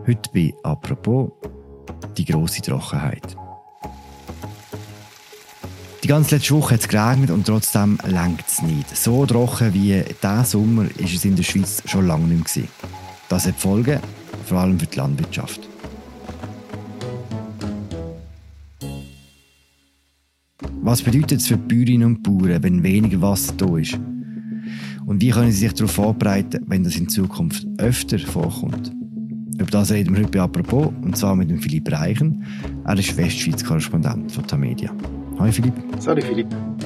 Heute bei «Apropos» die grosse Trockenheit. Die ganze letzte Woche hat es geregnet und trotzdem reicht es nicht. So trocken wie diesen Sommer ist es in der Schweiz schon lange nicht mehr gewesen. Das hat Folgen, vor allem für die Landwirtschaft. Was bedeutet es für die Bäuerinnen und Bauern, wenn weniger Wasser da ist? Und wie können sie sich darauf vorbereiten, wenn das in Zukunft öfter vorkommt? Über das reden wir heute bei «Apropos», und zwar mit dem Philipp Reichen. Er ist Westschweiz-Korrespondent von Tamedia. Hallo Philipp. Salut Philipp.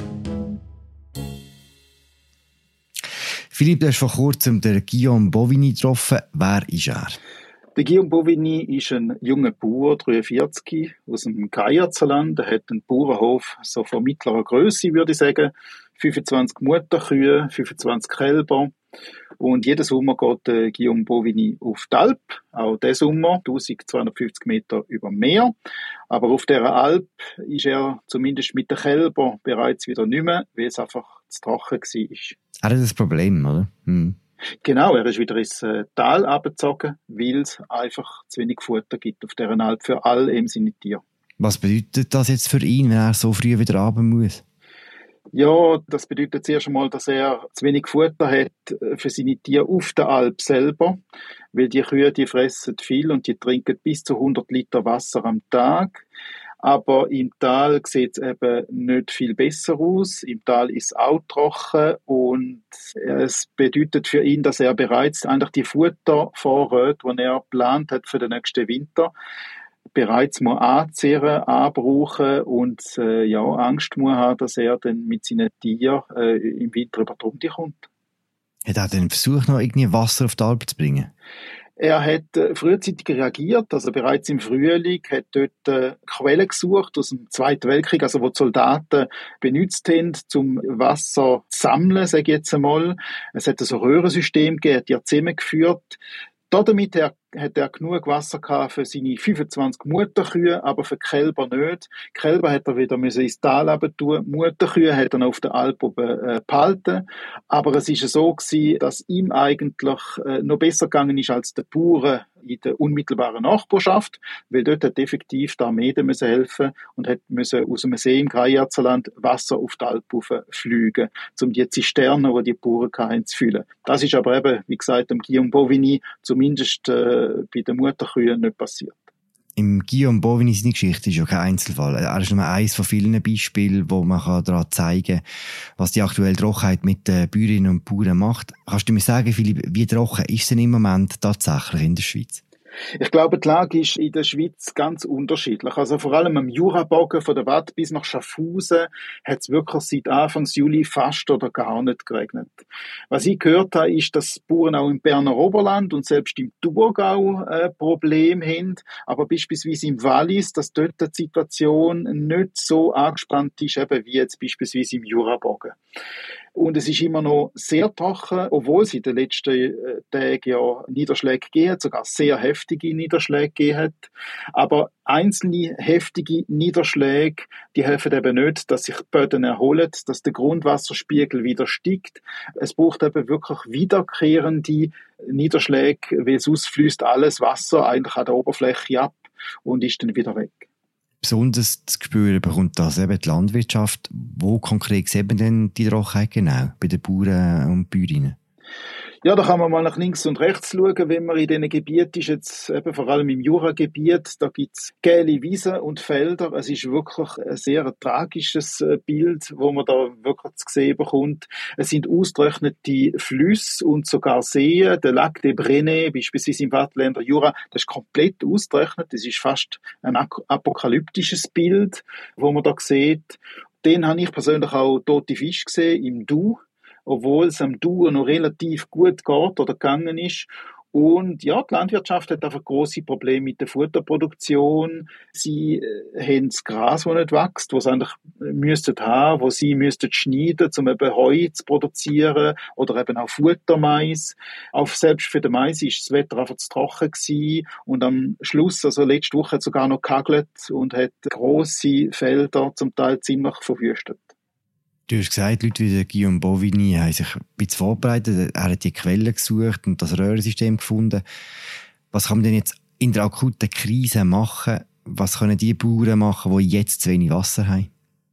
Philipp, du hast vor kurzem den Guillaume Bovigny getroffen. Wer ist er? Der Guillaume Bovigny ist ein junger Bauer, 43, aus dem Geiertserland. Er hat einen Bauernhof so von mittlerer Grösse, würde ich sagen. 25 Mutterkühe, 25 Kälber. Und jeden Sommer geht Guillaume Bovigny auf die Alp. Auch diesen Sommer, 1250 Meter über dem Meer. Aber auf dieser Alp ist er zumindest mit den Kälbern bereits wieder nicht mehr, weil es einfach zu trocken war. Er hat das Problem, oder? Genau, er ist wieder ins Tal abgezogen, weil es einfach zu wenig Futter gibt auf dieser Alp für all seine Tiere. Was bedeutet das jetzt für ihn, wenn er so früh wieder runter muss? Ja, das bedeutet zuerst einmal, dass er zu wenig Futter hat für seine Tiere auf der Alp selber, weil die Kühe, die fressen viel und die trinken bis zu 100 Liter Wasser am Tag. Aber im Tal sieht es eben nicht viel besser aus. Im Tal ist es auch trocken und es bedeutet für ihn, dass er bereits eigentlich die Futtervorräte, die er geplant hat für den nächsten Winter, bereits mal anzehren, anbrauchen und Angst muss haben, dass er dann mit seinen Tieren im Winter über die Runde kommt. Hat er denn versucht, noch irgendwie Wasser auf die Alp zu bringen? Er hat frühzeitig reagiert, also bereits im Frühling, hat dort Quellen gesucht aus dem Zweiten Weltkrieg, also wo die Soldaten benutzt haben, zum Wasser zu sammeln, sage ich jetzt einmal. Es hat so ein Röhrensystem gegeben, hat die zusammengeführt. Damit hat er genug Wasser gehabt für seine 25 Mutterkühe, aber für die Kälber nicht. Die Kälber hat er wieder ins Tal runter tun. Mutterkühe hat er noch auf der Alp oben behalten. Aber es ist so gewesen, dass ihm eigentlich noch besser gegangen ist als den Bauern in der unmittelbaren Nachbarschaft, weil dort hat effektiv die Armee helfen und hat müssen aus einem See im Geiertserland Wasser auf die Alp fliegen, um die Zisternen, die Bauern hatten, zu füllen. Das ist aber eben, wie gesagt, dem Guillaume Bovigny zumindest bei den Mutterkühen nicht passiert. Im Guillaume Bovigny seine Geschichte ist ja kein Einzelfall. Er ist nur eines von vielen Beispielen, wo man daran zeigen kann, was die aktuelle Trockenheit mit den Bäuerinnen und Bauern macht. Kannst du mir sagen, Philipp, wie trocken ist es denn im Moment tatsächlich in der Schweiz? Ich glaube, die Lage ist in der Schweiz ganz unterschiedlich. Also vor allem am Jurabogen von der Watt bis nach Schaffhausen hat es wirklich seit Anfang Juli fast oder gar nicht geregnet. Was ich gehört habe, ist, dass Bauern auch im Berner Oberland und selbst im Thurgau Probleme haben. Aber beispielsweise im Wallis, dass dort die Situation nicht so angespannt ist, eben wie jetzt beispielsweise im Jurabogen. Und es ist immer noch sehr trocken, obwohl es in den letzten Tagen ja Niederschläge gegeben hat, sogar sehr heftige Niederschläge gegeben hat. Aber einzelne heftige Niederschläge, die helfen eben nicht, dass sich die Böden erholen, dass der Grundwasserspiegel wieder steigt. Es braucht eben wirklich wiederkehrende Niederschläge, weil sonst fließt alles Wasser eigentlich an der Oberfläche ab und ist dann wieder weg. Besonders zu spüren bekommt das eben die Landwirtschaft. Wo konkret sieht man denn die Trockenheit genau bei den Bauern und Bäuerinnen? Ja, da kann man mal nach links und rechts schauen, wenn man in diesen Gebieten ist, jetzt eben vor allem im Juragebiet, da gibt's gelbe Wiesen und Felder. Es ist wirklich ein sehr tragisches Bild, wo man da wirklich zu sehen bekommt. Es sind ausgetrocknete Flüsse und sogar Seen. Der Lac de Brenay, beispielsweise im Waadtländer Jura, das ist komplett ausgetrocknet. Das ist fast ein apokalyptisches Bild, wo man da sieht. Den habe ich persönlich auch tote Fische gesehen im Doubs, obwohl es am Doubs noch relativ gut geht oder gegangen ist. Und ja, die Landwirtschaft hat einfach grosse Probleme mit der Futterproduktion. Sie haben das Gras, das nicht wächst, das sie eigentlich müssten haben, wo sie müssten schneiden, um eben Heu zu produzieren oder eben auch Futtermais. Auch selbst für den Mais ist das Wetter einfach zu trocken gewesen. Und am Schluss, also letzte Woche, hat es sogar noch gehagelt und hat grosse Felder zum Teil ziemlich verwüstet. Du hast gesagt, Leute wie Guillaume Bovigny haben sich ein bisschen vorbereitet. Er hat die Quellen gesucht und das Röhrensystem gefunden. Was kann man denn jetzt in der akuten Krise machen? Was können die Bauern machen, die jetzt zu wenig Wasser haben?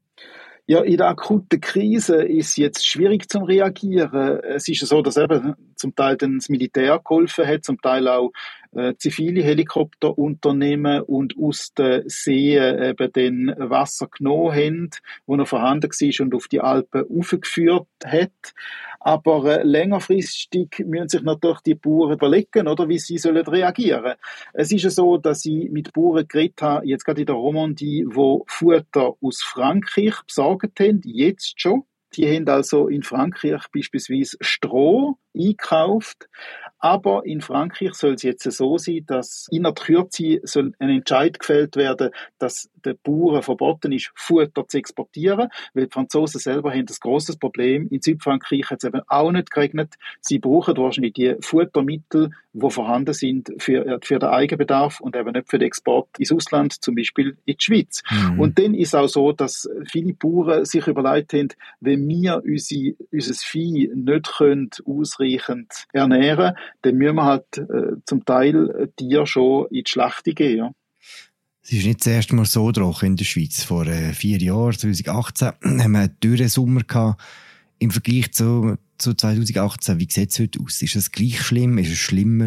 Ja, in der akuten Krise ist es jetzt schwierig zu reagieren. Es ist so, dass eben zum Teil dann das Militär geholfen hat, zum Teil auch zivile Helikopterunternehmen und aus den Seen eben den Wasser genommen haben, wo noch vorhanden war und auf die Alpen aufgeführt hat. Aber längerfristig müssen sich natürlich die Bauern überlegen, oder, wie sie sollen reagieren. Es ist ja so, dass ich mit Bauern geredet habe, jetzt gerade in der Romandie, die Futter aus Frankreich besorgt haben, jetzt schon. Die haben also in Frankreich beispielsweise Stroh eingekauft. Aber in Frankreich soll es jetzt so sein, dass in der Kürze soll ein Entscheid gefällt werden, dass den Bauern verboten ist, Futter zu exportieren, weil die Franzosen selber haben ein grosses Problem. In Südfrankreich hat es eben auch nicht geregnet. Sie brauchen wahrscheinlich die Futtermittel, die vorhanden sind für den Eigenbedarf und eben nicht für den Export ins Ausland, zum Beispiel in die Schweiz. Mhm. Und dann ist auch so, dass viele Bauern sich überlegt haben, wenn wir unser Vieh nicht ausreichend ernähren können, dann müssen wir halt zum Teil Tiere schon in die Schlachtung gehen. Ja. Es ist nicht das erste Mal so trocken in der Schweiz. Vor 4 Jahren, 2018, haben wir einen dürren Sommer gehabt. Im Vergleich zu 2018, wie sieht es heute aus? Ist es gleich schlimm? Ist es schlimmer?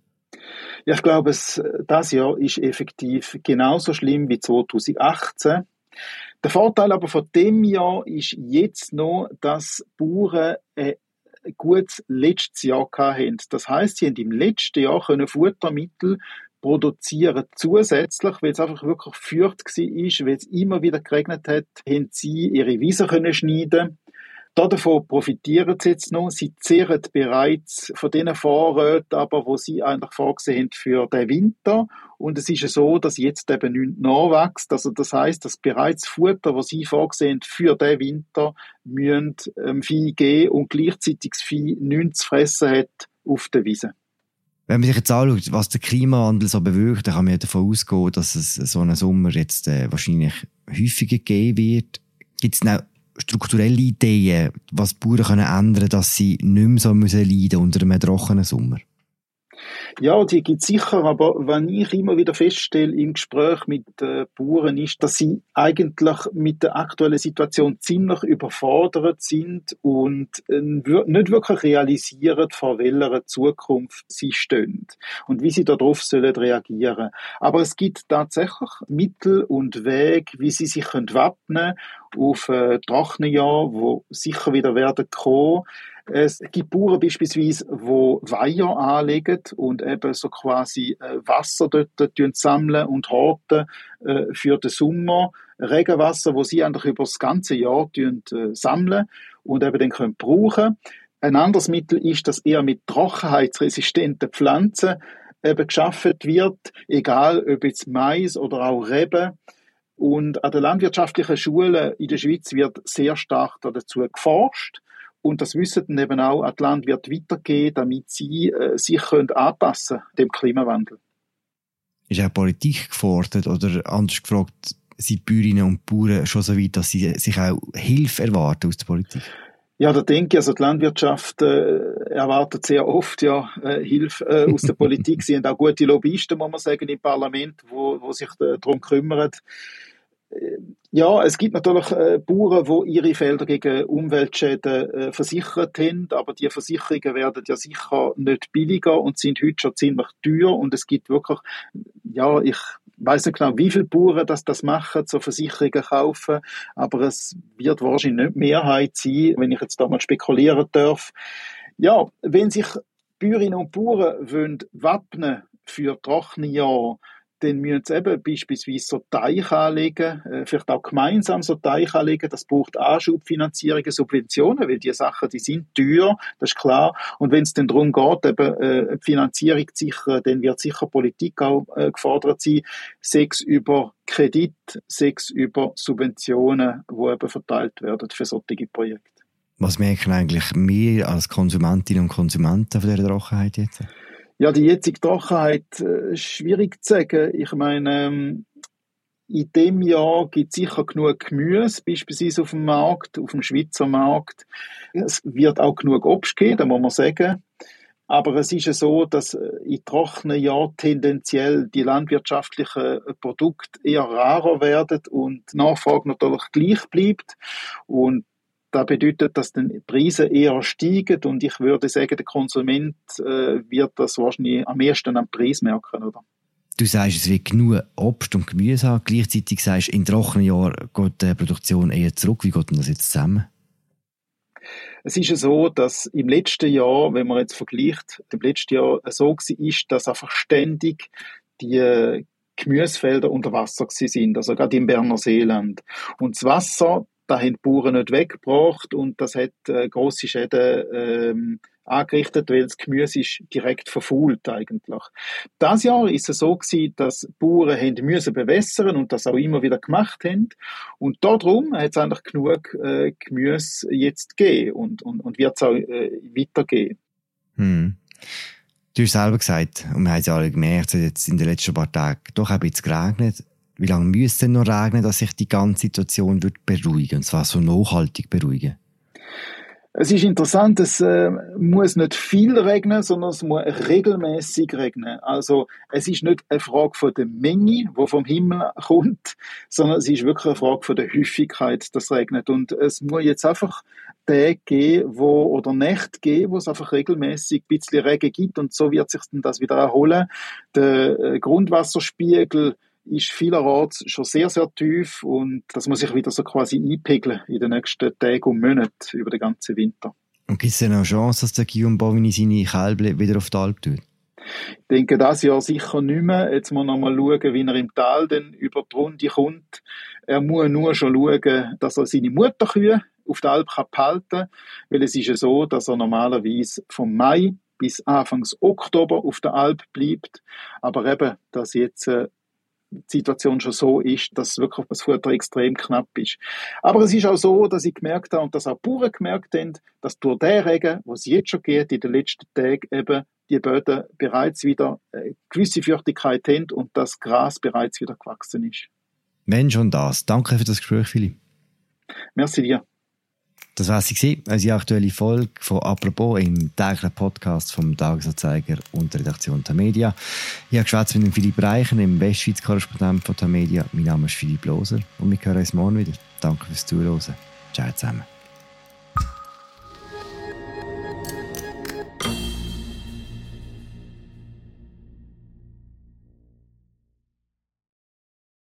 Ja, ich glaube, das Jahr ist effektiv genauso schlimm wie 2018. Der Vorteil aber von dem Jahr ist jetzt noch, dass Bauern ein gutes letztes Jahr hatten. Das heisst, sie haben im letzten Jahr Futtermittel produzieren zusätzlich, weil es einfach wirklich feucht war, weil es immer wieder geregnet hat, haben sie ihre Wiesen schneiden. Davon profitieren sie jetzt noch. Sie zehren bereits von diesen Vorräten, aber wo sie eigentlich vorgesehen haben für den Winter. Und es ist ja so, dass jetzt eben nichts nachwächst. Also das heisst, dass bereits Futter, das sie vorgesehen haben für den Winter, müssen Vieh geben und gleichzeitig das Vieh nichts zu fressen hat auf der Wiese. Wenn man sich jetzt anschaut, was der Klimawandel so bewirkt, dann kann man ja davon ausgehen, dass es so einen Sommer jetzt wahrscheinlich häufiger geben wird. Gibt es noch strukturelle Ideen, was die Bauern können ändern, dass sie nicht mehr so leiden unter einem trockenen Sommer? Ja, die gibt es sicher, aber wenn ich immer wieder feststelle im Gespräch mit Bauern ist, dass sie eigentlich mit der aktuellen Situation ziemlich überfordert sind und nicht wirklich realisieren, vor welcher Zukunft sie stehen und wie sie darauf sollen reagieren. Aber es gibt tatsächlich Mittel und Wege, wie sie sich wappnen auf trockene Jahre, wo sicher wieder werden kommen. Es gibt Bauern beispielsweise, die Weiher anlegen und eben so quasi Wasser dort sammeln und horten für den Sommer. Regenwasser, wo sie eigentlich über das ganze Jahr sammeln und eben dann können brauchen. Ein anderes Mittel ist, dass eher mit trockenheitsresistenten Pflanzen eben geschaffen wird, egal ob jetzt Mais oder auch Reben. Und an den landwirtschaftlichen Schulen in der Schweiz wird sehr stark dazu geforscht. Und das müssen dann eben auch an die Landwirte weitergeben, damit sie sich anpassen können, dem Klimawandel. Ist auch Politik gefordert oder anders gefragt, sind Bäuerinnen und Bauern schon so weit, dass sie sich auch Hilfe erwarten aus der Politik? Ja, da denke ich, also die Landwirtschaft erwartet sehr oft Hilfe aus der Politik. Sie haben auch gute Lobbyisten, muss man sagen, im Parlament, wo sich darum kümmern. Ja, es gibt natürlich Bauern, die ihre Felder gegen Umweltschäden versichert haben, aber die Versicherungen werden ja sicher nicht billiger und sind heute schon ziemlich teuer und es gibt wirklich, ja, ich weiss nicht genau, wie viele Bauern das machen, so Versicherungen kaufen, aber es wird wahrscheinlich nicht die Mehrheit sein, wenn ich jetzt da mal spekulieren darf. Ja, wenn sich Bäuerinnen und Bauern wollen wappnen für trockene Jahre, dann müssen sie eben beispielsweise so Teiche anlegen, vielleicht auch gemeinsam so Teiche anlegen. Das braucht Anschubfinanzierungen, Subventionen, weil die Sachen, die sind teuer, das ist klar. Und wenn es dann darum geht, eben die Finanzierung zu sichern, dann wird sicher Politik auch gefordert sein, sechs über Kredit, sechs über Subventionen, die eben verteilt werden für solche Projekte. Was merken eigentlich wir als Konsumentinnen und Konsumenten von dieser Trockenheit jetzt? Ja, die jetzige Trockenheit ist schwierig zu sagen. Ich meine, in dem Jahr gibt es sicher genug Gemüse, beispielsweise auf dem Markt, auf dem Schweizer Markt. Es wird auch genug Obst geben, da muss man sagen. Aber es ist ja so, dass in trockenen Jahren tendenziell die landwirtschaftlichen Produkte eher rarer werden und die Nachfrage natürlich gleich bleibt. Und das bedeutet, dass die Preise eher steigen. Und ich würde sagen, der Konsument wird das wahrscheinlich am ehesten am Preis merken, oder? Du sagst, es wird genug Obst und Gemüse haben. Gleichzeitig sagst du, in trockenen Jahren geht die Produktion eher zurück. Wie geht denn das jetzt zusammen? Es ist ja so, dass im letzten Jahr, wenn man jetzt vergleicht, im letzten Jahr so war, dass einfach ständig die Gemüsefelder unter Wasser sind, also gerade im Berner Seeland. Und das Wasser, da haben die Bauern nicht weggebracht und das hat grosse Schäden angerichtet, weil das Gemüse ist direkt verfault eigentlich. Das Jahr ist es so gewesen, dass die Bauern haben müssen bewässern und das auch immer wieder gemacht haben. Und darum hat es eigentlich genug Gemüse jetzt gegeben und wird es auch weitergehen. Du hast selber gesagt, und wir haben es ja alle gemerkt, es hat jetzt in den letzten paar Tagen doch ein bisschen geregnet. Wie lange müsste es denn noch regnen, dass sich die ganze Situation beruhigen würde, und zwar so nachhaltig beruhigen? Es ist interessant, es muss nicht viel regnen, sondern es muss regelmäßig regnen. Also es ist nicht eine Frage von der Menge, die vom Himmel kommt, sondern es ist wirklich eine Frage von der Häufigkeit, dass es regnet. Und es muss jetzt einfach Tage geben, oder Nächte geben, wo es einfach regelmäßig ein bisschen Regen gibt und so wird sich dann das wieder erholen. Der Grundwasserspiegel ist vielerorts schon sehr, sehr tief und das muss sich wieder so quasi einpegeln in den nächsten Tagen und Monaten über den ganzen Winter. Und gibt es denn auch eine Chance, dass der Guillaume Bovini seine Kälber wieder auf die Alp tut? Ich denke, das Jahr sicher nicht mehr. Jetzt muss man noch mal schauen, wie er im Tal dann über die Runde kommt. Er muss nur schon schauen, dass er seine Mutterkühe auf der Alp behalten kann, weil es ist ja so, dass er normalerweise vom Mai bis Anfang Oktober auf der Alp bleibt. Aber eben, dass jetzt die Situation schon so ist, dass wirklich das Futter extrem knapp ist. Aber es ist auch so, dass ich gemerkt habe und dass auch die Bauern gemerkt haben, dass durch den Regen, was es jetzt schon geht, in den letzten Tagen eben die Böden bereits wieder eine gewisse Feuchtigkeit haben und das Gras bereits wieder gewachsen ist. Wenn schon das. Danke für das Gespräch, Philipp. Merci dir. Das war sie, unsere aktuelle Folge von «Apropos» im täglichen Podcast vom Tagesanzeiger und der Redaktion Tamedia. Ich habe geschwätzt mit dem Philipp Reichen, dem Westschweiz-Korrespondent von Tamedia. Mein Name ist Philipp Loser und wir hören uns morgen wieder. Danke fürs Zuhören. Ciao zusammen.